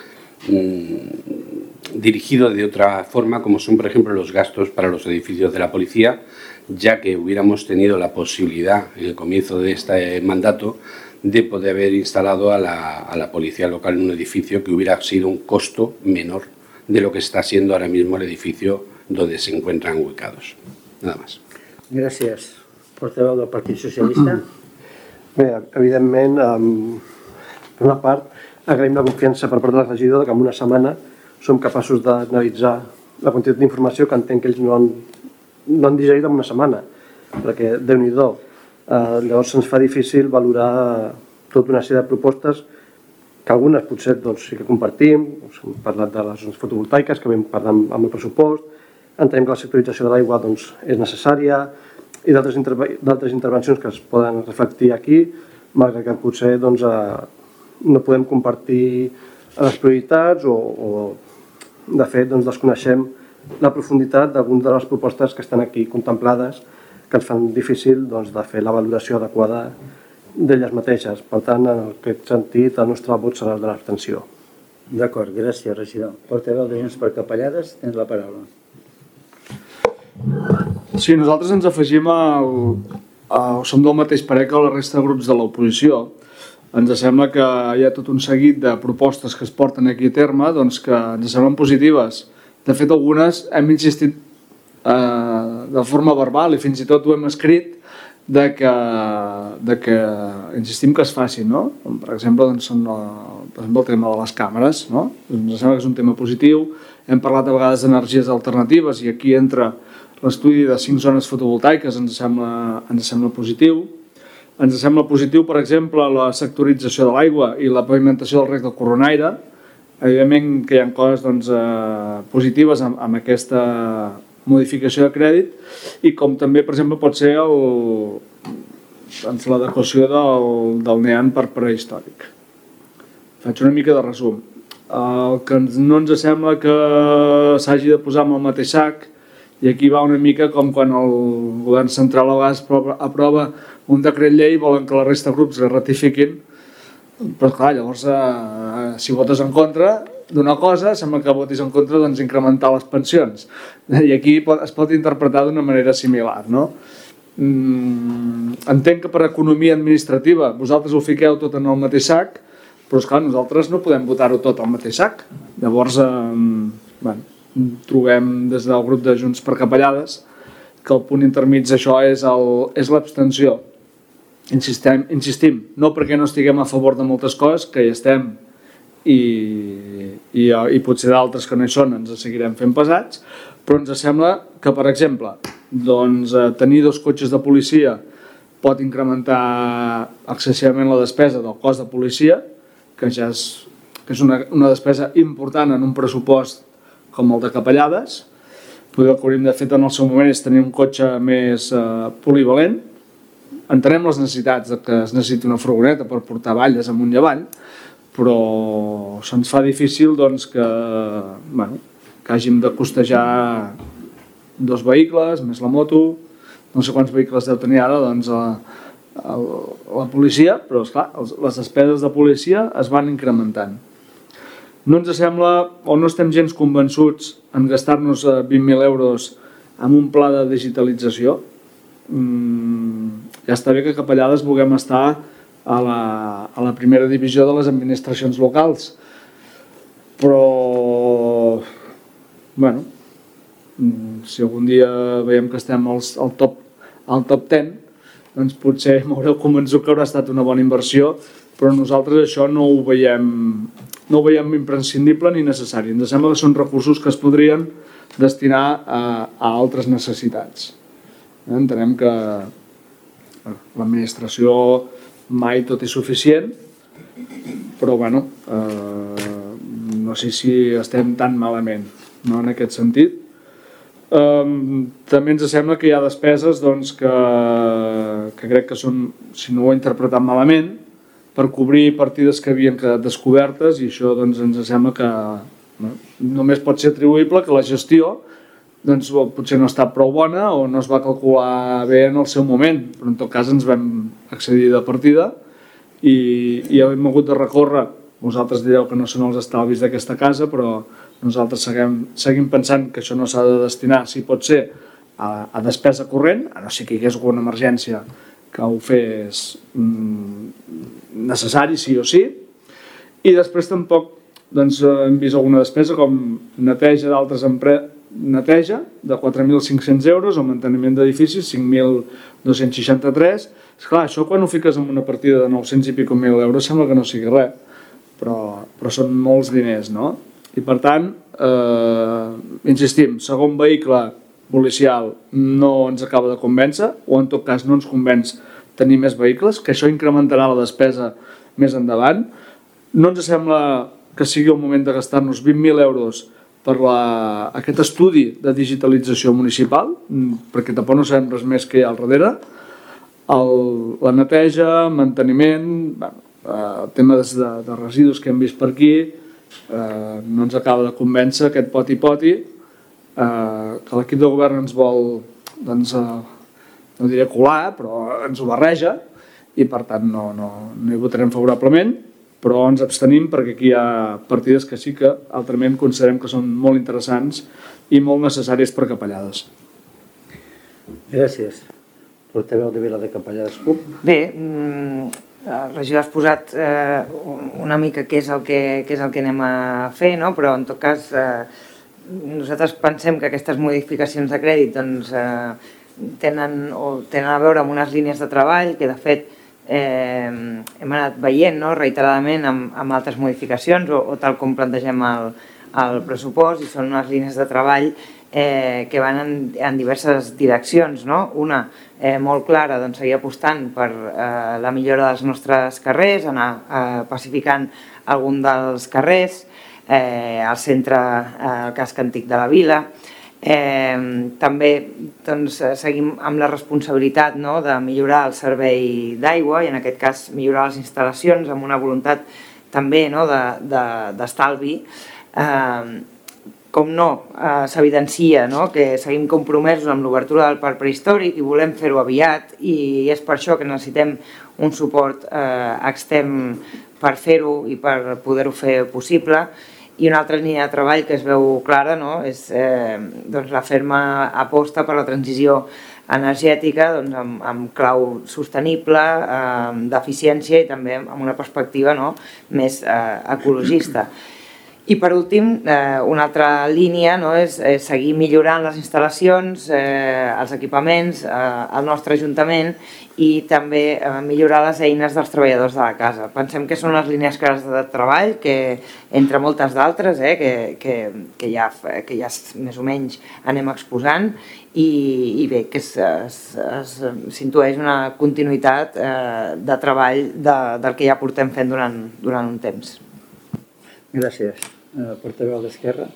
dirigido de otra forma, como son, por ejemplo, los gastos para los edificios de la policía, ya que hubiéramos tenido la posibilidad en el comienzo de este mandato de poder haber instalado a la policía local en un edificio que hubiera sido un costo menor de lo que está siendo ahora mismo el edificio donde se encuentran ubicados. Nada más. Gràcies. Portaveu del Partit Socialista. Bé, evidentment, per una part, agraïm la confiança per part de la regidora que en una setmana som capaços d'analitzar la quantitat d'informació que entenc que ells no han digerit en una setmana, perquè Déu-n'hi-do. Llavors se'ns fa difícil valorar tota una sèrie de propostes que algunes potser sí que compartim. Hem parlat de les zones fotovoltaiques que vam parlar amb el pressupost, entenem que la sectorització de l'aigua és necessària i d'altres intervencions que es poden reflectir aquí, malgrat que potser no podem compartir les prioritats o de fet desconeixem la profunditat d'algunes de les propostes que estan aquí contemplades que ens fan difícil de fer la valoració adequada d'elles mateixes. Per tant, en aquest sentit, el nostre vot serà el de l'abstenció. D'acord, gràcies, regidor. Portaveu de Junts per Capellades, tens la paraula. Sí, nosaltres ens afegim som del mateix parer que la resta de grups de l'oposició. Ens sembla que hi ha tot un seguit de propostes que es porten aquí a terme que ens semblen positives. De fet, algunes hem insistit de forma verbal i fins i tot ho hem escrit de que insistim que es faci, no? Per exemple, el tema de les càmeres, no? Ens sembla que és un tema positiu. Hem parlat a vegades d'energies alternatives i aquí entra l'estudi de 5 zones fotovoltaiques, ens sembla positiu. Ens sembla positiu, per exemple, la sectorització de l'aigua i la pavimentació del rec del Coronaire. Evidentment que hi ha coses positives amb aquesta modificació de crèdit i com també, per exemple, pot ser l'adequació del NEAN per prehistòric. Faig una mica de resum. El que no ens sembla que s'hagi de posar amb el mateix sac, i aquí va una mica com quan el govern central a vegades aprova un decret llei i volen que la resta de grups el ratifiquin, però clar, llavors si votes en contra d'una cosa, sembla que votis en contra d'incrementar les pensions, i aquí es pot interpretar d'una manera similar, no? Entenc que per economia administrativa vosaltres ho fiqueu tot en el mateix sac, però esclar, nosaltres no podem votar-ho tot al mateix sac. Llavors trobem des del grup de Junts per Capellades que el punt intermig d'això és l'abstenció. Insistim, no perquè no estiguem a favor de moltes coses, que hi estem, i potser d'altres que no hi són ens seguirem fent pesats, però ens sembla que, per exemple, tenir 2 cotxes de policia pot incrementar excessivament la despesa del cos de policia, que ja és una despesa important en un pressupost com el de Capellades. Potser el que hauríem de fer en el seu moment és tenir un cotxe més polivalent. Entenem les necessitats que es necessiti una furgoneta per portar balles amunt i avall, però se'ns fa difícil que hàgim de costejar 2 vehicles, més la moto, no sé quants vehicles deu tenir ara la policia, però esclar, les despeses de policia es van incrementant. No ens sembla, o no estem gens convençuts en gastar-nos 20.000 euros en un pla de digitalització. Ja està bé que Capellades vulguem estar a la primera divisió de les administracions locals, però si algun dia veiem que estem al top 10, doncs potser m'haureu convençut que haurà estat una bona inversió, però nosaltres això no ho veiem imprescindible ni necessari. Ens sembla que són recursos que es podrien destinar a altres necessitats. Entenem que l'administració mai tot és suficient, però no sé si estem tan malament en aquest sentit. També ens sembla que hi ha despeses que crec que són, si no ho he interpretat malament, per cobrir partides que havien quedat descobertes, i això ens sembla que només pot ser atribuïble que la gestió potser no ha estat prou bona o no es va calcular bé en el seu moment, però en tot cas ens vam accedir de partida i hem hagut de recórrer. Vosaltres direu que no són els estalvis d'aquesta casa, però nosaltres seguim pensant que això no s'ha de destinar, si pot ser, a despesa corrent, a no ser que hi hagués alguna emergència que ho fes necessari, sí o sí, i després tampoc hem vist alguna despesa com neteja d'altres empreses, neteja de 4.500 euros o manteniment d'edificis 5.263. Esclar, això quan ho fiques en una partida de 900 i pico mil euros sembla que no sigui res, però són molts diners, no? I per tant, insistim, segon vehicle policial no ens acaba de convèncer, o en tot cas no ens convenç tenir més vehicles, que això incrementarà la despesa més endavant. No ens sembla que sigui el moment de gastar-nos 20.000 euros per aquest estudi de digitalització municipal, perquè tampoc no sabem res més que hi ha al darrere. La neteja, manteniment, temes de residus que hem vist per aquí, no ens acaba de convèncer aquest poti-poti, que l'equip de govern ens vol, no diré colar, però ens ho barreja, i per tant no hi votarem favorablement, però ens abstenim perquè aquí hi ha partides que sí que altrament considerem que són molt interessants i molt necessàries per Capellades. Gràcies. Portaveu de Vila de Capellades, CUP. Bé, el regidor has posat una mica què és el que anem a fer, no? Però en tot cas nosaltres pensem que aquestes modificacions de crèdit tenen a veure amb unes línies de treball que de fet hem anat veient reiteradament amb altres modificacions o tal com plantegem el pressupost, i són unes línies de treball que van en diverses direccions. Una molt clara, seguir apostant per la millora dels nostres carrers, anar pacificant algun dels carrers, al centre, al casc antic de la vila. També seguim amb la responsabilitat de millorar el servei d'aigua i en aquest cas millorar les instal·lacions amb una voluntat també d'estalvi. Com no, s'evidencia que seguim compromesos amb l'obertura del parc prehistòric i volem fer-ho aviat, i és per això que necessitem un suport extern per fer-ho i per poder-ho fer possible. I una altra línia de treball que es veu clara és la ferma aposta per la transició energètica amb clau sostenible, d'eficiència i també amb una perspectiva més ecologista. I per últim, una altra línia és seguir millorant les instal·lacions, els equipaments, el nostre Ajuntament, i també millorar les eines dels treballadors de la casa. Pensem que són les línies clares de treball, que entre moltes d'altres, que ja més o menys anem exposant, i bé, que s'intueix una continuïtat de treball del que ja portem fent durant un temps. Gràcies. Portaveu d'Esquerra.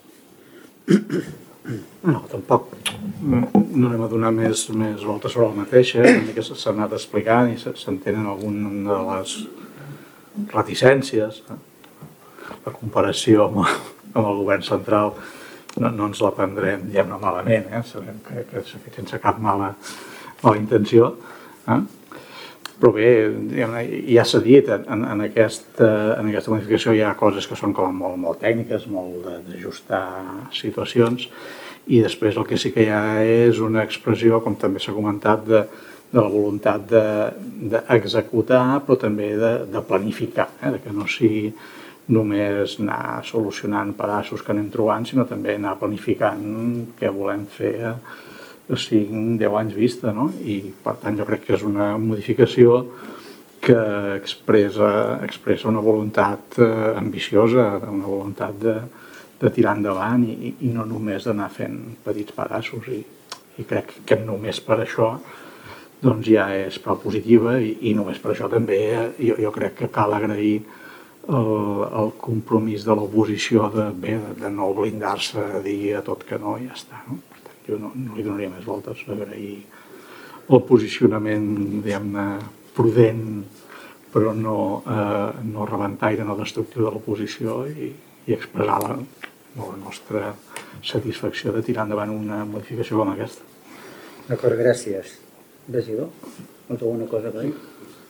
No, tampoc no anem a donar més voltes sobre el mateix, una mica s'ha anat explicant i s'entenen alguna de les reticències. La comparació amb el govern central no ens la prendrem, diguem-ne, malament, sabem que s'ha fet sense cap mala intenció. Però bé, ja s'ha dit, en aquesta modificació hi ha coses que són com molt tècniques, molt d'ajustar situacions, i després el que sí que hi ha és una expressió, com també s'ha comentat, de la voluntat d'executar, però també de planificar, que no sigui només anar solucionant pedaços que anem trobant, sinó també anar planificant què volem fer a 5-10 anys vista, i per tant jo crec que és una modificació que expressa una voluntat ambiciosa, una voluntat de tirar endavant i no només d'anar fent petits pedaços, i crec que només per això ja és prou positiva, i només per això també jo crec que cal agrair el compromís de l'oposició de no blindar-se a dir a tot que no i ja està. Jo no li donaria més voltes, agrair el posicionament, diguem-ne, prudent, però no rebentaire, no destructiu de l'oposició, i expressar la nostra satisfacció de tirar endavant una modificació com aquesta. D'acord, gràcies. Regidor, no té alguna cosa a dir?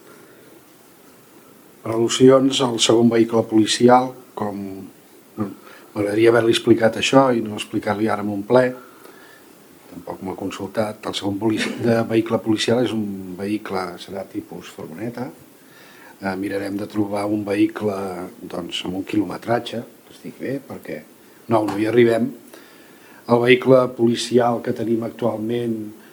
Per al·lusions al segon vehicle policial, com m'agradaria haver-li explicat això i no explicar-li ara en un ple, tampoc m'ho ha consultat, el segon de vehicle policial és un vehicle, serà tipus furgoneta. Mirarem de trobar un vehicle doncs, amb un quilometratge, que estigui bé, perquè no hi arribem. El vehicle policial que tenim actualment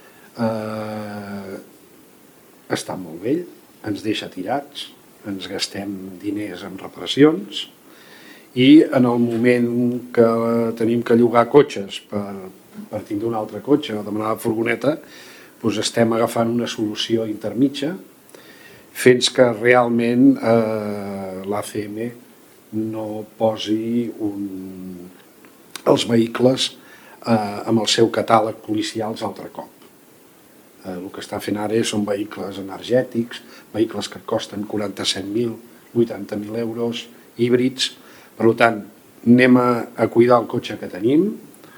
està molt vell, ens deixa tirats, ens gastem diners en reparacions i en el moment que tenim que llogar cotxes per tindre un altre cotxe o demanar la furgoneta, doncs estem agafant una solució intermitja fins que realment l'ACM no posi els vehicles amb el seu catàleg policials altre cop. El que està fent ara són vehicles energètics, vehicles que costen 47.000, 80.000 euros, híbrids. Per tant, anem a cuidar el cotxe que tenim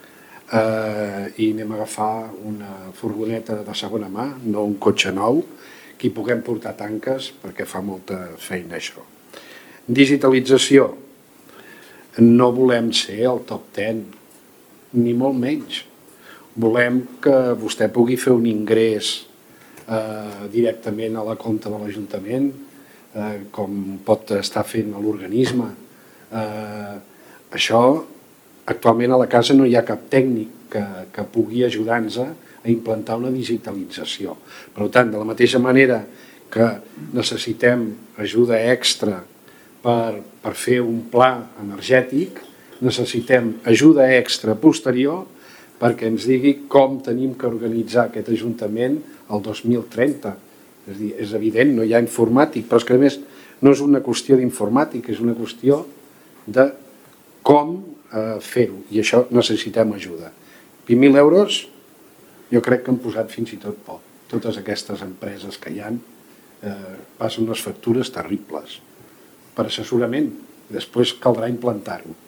i anem a agafar una furgoneta de segona mà, no un cotxe nou, que hi puguem portar tanques perquè fa molta feina això. Digitalització. No volem ser el top 10, ni molt menys. Volem que vostè pugui fer un ingrés directament a la compte de l'Ajuntament, com pot estar fent l'organisme. Això, actualment a la casa no hi ha cap tècnic que pugui ajudar-nos a implantar una digitalització. Per tant, de la mateixa manera que necessitem ajuda extra per fer un pla energètic, necessitem ajuda extra posterior perquè ens digui com tenim que organitzar aquest Ajuntament el 2030. És a dir, és evident, no hi ha informàtic, però és que a més no és una qüestió d'informàtic, és una qüestió de com fer-ho, i això necessitem ajuda. 20.000 euros jo crec que han posat fins i tot poc. Totes aquestes empreses que hi ha passen unes factures terribles per assessorament, després caldrà implantar-ho.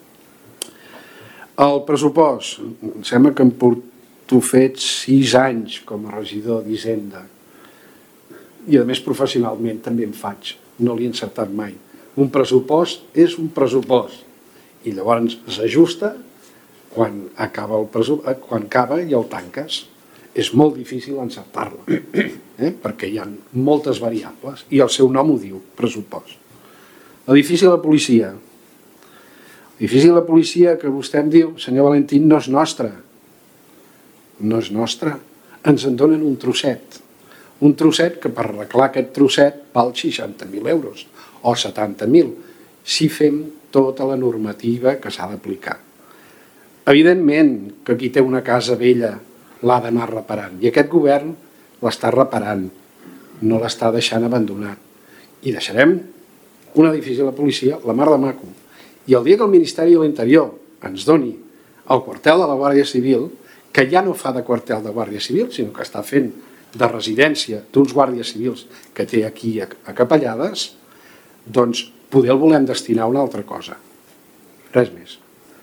El pressupost, em sembla que em porto fet 6 anys com a regidor d'Hisenda i a més professionalment també en faig, no l'he encertat mai. Un pressupost és un pressupost i llavors s'ajusta quan acaba i el tanques. És molt difícil encertar-lo perquè hi ha moltes variables i el seu nom ho diu, pressupost. L'edifici de la policia. L'edifici de la policia que vostè em diu, senyor Valentín, no és nostre. No és nostre. Ens en donen un trosset. Un trosset que per arreglar aquest trosset val 60.000 euros o 70.000 si fem tota la normativa que s'ha d'aplicar. Evidentment que qui té una casa vella l'ha d'anar reparant i aquest govern l'està reparant, no l'està deixant abandonat. I deixarem un edifici de la policia, la mar de maco. I el dia que el Ministeri de l'Interior ens doni el quartel de la Guàrdia Civil, que ja no fa de quartel de Guàrdia Civil, sinó que està fent de residència d'uns guàrdies civils que té aquí a Capellades, doncs poder el volem destinar a una altra cosa. Res més.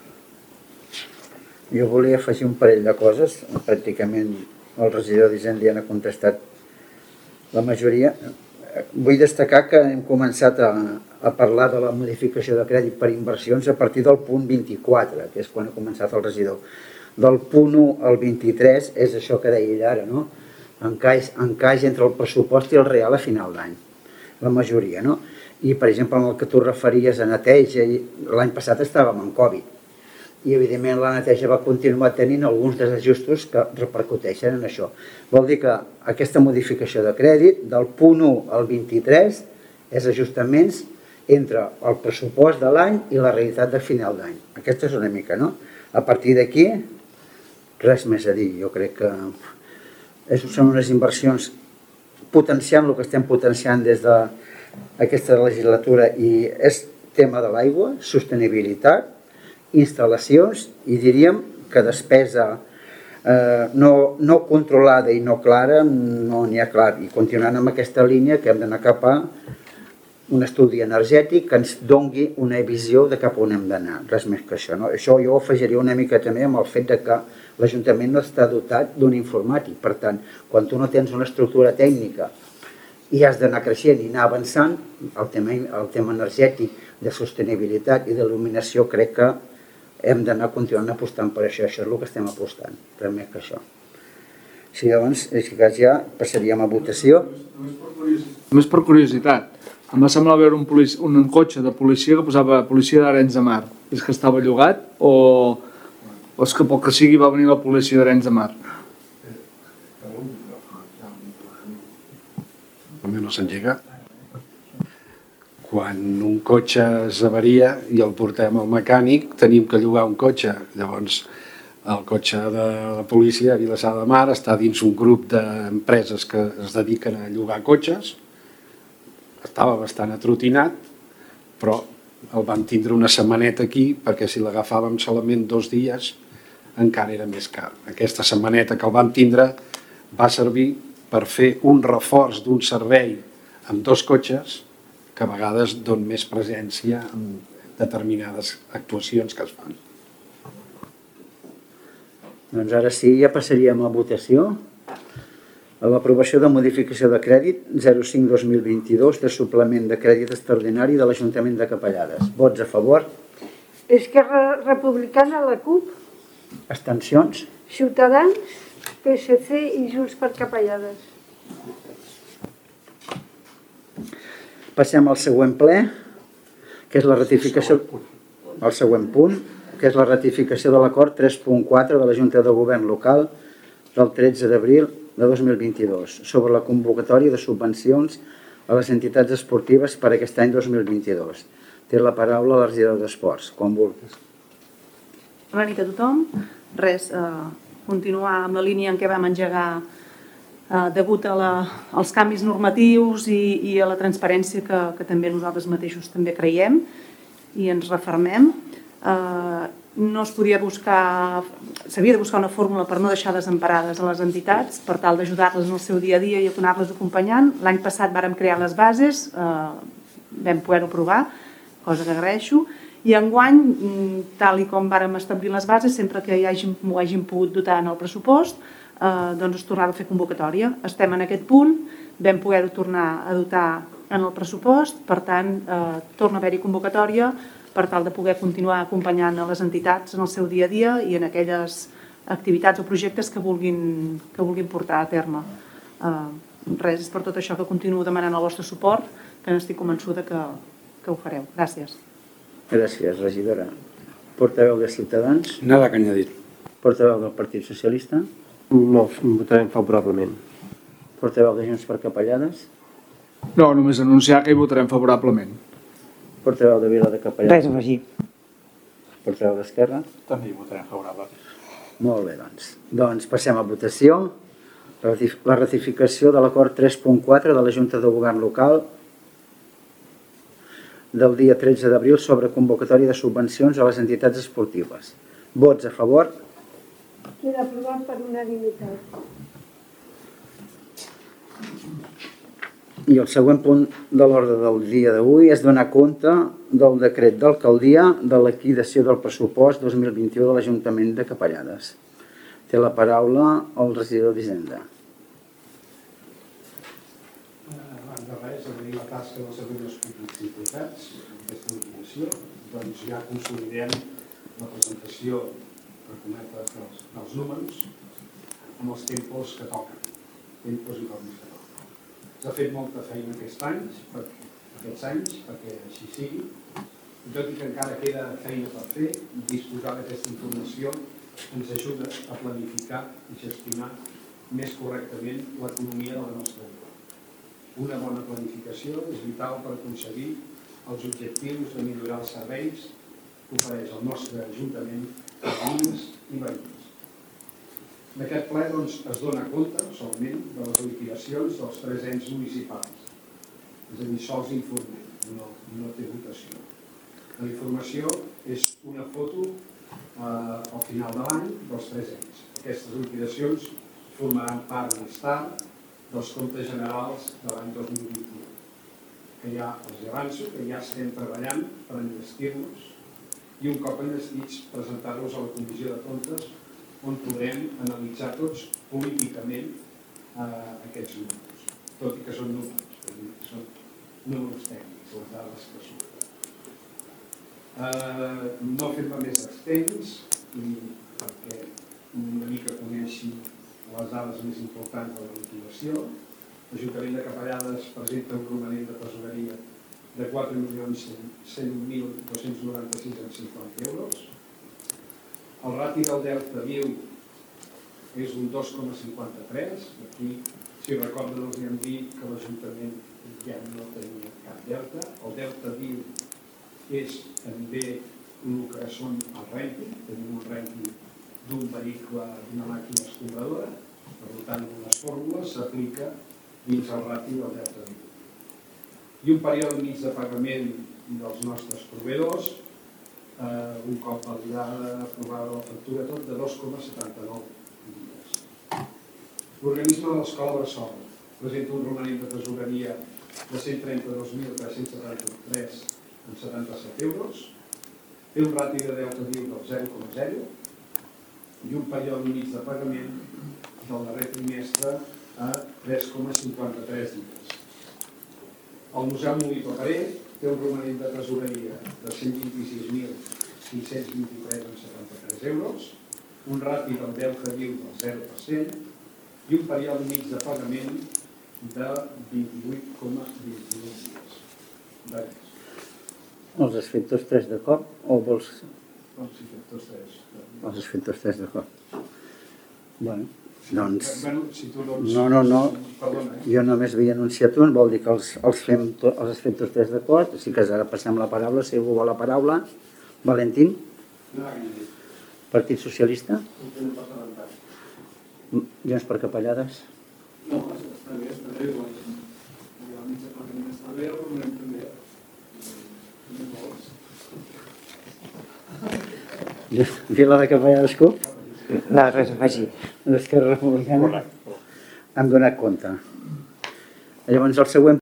Jo volia afegir un parell de coses, pràcticament el regidor d'Hisenda ja n'ha contestat la majoria. Vull destacar que hem començat a parlar de la modificació de crèdit per inversions a partir del punt 24, que és quan ha començat el regidor. Del punt 1 al 23 és això que deia ell ara, no? Encaix entre el pressupost i el real a final d'any, la majoria, no? I, per exemple, en el que tu referies a neteja, l'any passat estàvem en Covid, i evidentment la neteja va continuar tenint alguns desajustos que repercuteixen en això. Vol dir que aquesta modificació de crèdit del punt 1 al 23 és ajustaments entre el pressupost de l'any i la realitat de final d'any. Aquesta és una mica, no? A partir d'aquí, res més a dir. Jo crec que són unes inversions potenciant el que estem potenciant des d'aquesta legislatura i és tema de l'aigua, sostenibilitat, instal·lacions i diríem que despesa no controlada i no clara no n'hi ha clar, i continuant amb aquesta línia que hem d'anar cap a un estudi energètic que ens dongui una visió de cap on hem d'anar, res més que això, no? Això jo ho afegiria una mica també amb el fet de que l'Ajuntament no està dotat d'un informàtic, per tant, quan tu no tens una estructura tècnica i has d'anar creixent i anar avançant, el tema energètic, de sostenibilitat i d'il·luminació crec que hem d'anar continuant apostant per això. Això és el que estem apostant, res més que això. Si llavors, en aquest cas ja passaríem a votació. Només per curiositat, em va semblar veure un cotxe de policia que posava policia d'Arenys de Mar. És que estava llogat o és que pel que sigui va venir la policia d'Arenys de Mar? El meu no s'engega. Quan un cotxe es avaria i el portem al mecànic, tenim que llogar un cotxe. Llavors, el cotxe de la policia a Vilassar de Mar està dins un grup d'empreses que es dediquen a llogar cotxes. Estava bastant atrotinat, però el vam tindre una setmaneta aquí perquè si l'agafàvem solament 2 dies encara era més car. Aquesta setmaneta que el vam tindre va servir per fer un reforç d'un servei amb 2 cotxes que a vegades donen més presència en determinades actuacions que es fan. Doncs ara sí, ja passaríem a votació. A l'aprovació de modificació de crèdit 05-2022 de suplement de crèdit extraordinari de l'Ajuntament de Capellades. Vots a favor? Esquerra Republicana, la CUP, Abstencions? Ciutadans, PSC i Junts per Capellades. Passem al següent ple, que és la ratificació... El següent punt, que és la ratificació de l'acord 3.4 de la Junta de Govern Local del 13 d'abril de 2022 sobre la convocatòria de subvencions a les entitats esportives per aquest any 2022. Té la paraula la regidora d'Esports, quan vulguis. Bona nit a tothom. Res, continuar amb la línia en què vam engegar degut als canvis normatius i a la transparència que també nosaltres mateixos també creiem i ens refermem. No es podia buscar, s'havia de buscar una fórmula per no deixar desemparades a les entitats per tal d'ajudar-les en el seu dia a dia i anar-les acompanyant. L'any passat vàrem crear les bases, vam poder-ho provar, cosa que agraeixo, i enguany, tal i com vàrem establir les bases, sempre que m'ho hàgim pogut dotar en el pressupost, doncs es tornava a fer convocatòria. Estem en aquest punt, vam poder-ho tornar a dotar en el pressupost, per tant, torna a haver-hi convocatòria per tal de poder continuar acompanyant a les entitats en el seu dia a dia i en aquelles activitats o projectes que vulguin portar a terme. Res, és per tot això que continuo demanant el vostre suport, que n'estic convençuda que ho fareu. Gràcies. Gràcies, regidora. Portaveu de Ciutadans? Nada que añadir. Portaveu del Partit Socialista? No, votarem favorablement. Portaveu de Junts per Capellades? No, només anunciar que hi votarem favorablement. Portaveu de Vila de Capellades? Res a afegir. Portaveu d'Esquerra? També hi votarem favorable. Molt bé, doncs. Doncs passem a votació. La ratificació de l'acord 3.4 de la Junta de Govern Local del dia 13 d'abril sobre convocatòria de subvencions a les entitats esportives. Vots a favor? Queda aprovat per unanimitat. I el següent punt de l'ordre del dia d'avui és donar compte del decret d'alcaldia de liquidació del pressupost 2021 de l'Ajuntament de Capellades. Té la paraula el regidor d'Hisenda. Abans de res, agrair la tasca dels servidors públics implicats en aquesta liquidació. Doncs ja consolidem la presentació per cometes dels números amb els tempos que toquen, tempos i formes que toquen. S'ha fet molta feina aquests anys perquè així sigui, i tot i que encara queda feina per fer, disposar d'aquesta informació ens ajuda a planificar i gestionar més correctament l'economia de la nostra vida. Una bona planificació és vital per aconseguir els objectius de millorar els serveis que ofereix el nostre Ajuntament a veïns i veïns. En aquest ple es dona compte solament de les liquidacions dels 3 ens municipals, és a dir, sols informem, no té votació. La informació és una foto al final de l'any dels 3 ens. Aquestes liquidacions formaran part més tard dels comptes generals de l'any 2021, que ja els avanço, que ja estem treballant per enllestir-los i un cop enllestits presentar-los a la Comissió de Comptes on podrem analitzar tots políticament aquests números, tot i que són números, són números tècnics, les dades que surten. No fer-me més extens perquè una mica coneixi les dades més importants de la liquidació. L'Ajuntament de Capellades presenta un romanent de tresoreria de 4.100.296,50 euros. El rati del deute viu és un 2,53. Aquí, si recorden, els hem dit que l'Ajuntament ja no tenia cap deute. El deute viu és també el que són el rènting. Tenim un rènting d'un vehicle, d'una màquina escombradora. Per tant, les fórmules s'aplica dins el rati del deute viu. I un període mig de pagament dels nostres proveïdors, un cop validada, aprovada la factura, tot de 2,79 dies. L'organisme de l'Escola Bressol presenta un romanent de tresoreria de 132.373,77 euros, té un rati de deute viu del 0,0 i un període mig de pagament del darrer trimestre a 3,53 dies. El Museu Molí Paperer té un romanent de tresoreria de 126.523,73 euros, un rati del deute viu del 0% i un període mig de pagament de 28,21 dies. Els has fet tots tres d'acord o vols... Els he fet tots tres. Els has fet tots tres d'acord. Bueno, doncs... Si tu doncs... No. Perdona, Jo només havia anunciat un, vol dir que els has fet tots tres d'acord, així que ara passem la paraula, si algú vol la paraula. Valentín? Partit Socialista? Junts per Capellades? No, està bé, igual. El mig de pagament està bé, el romanent també. Vila de Capellades CUP? No, res a afegir. L'Esquerra Republicana? Hem donat compte. Llavors el següent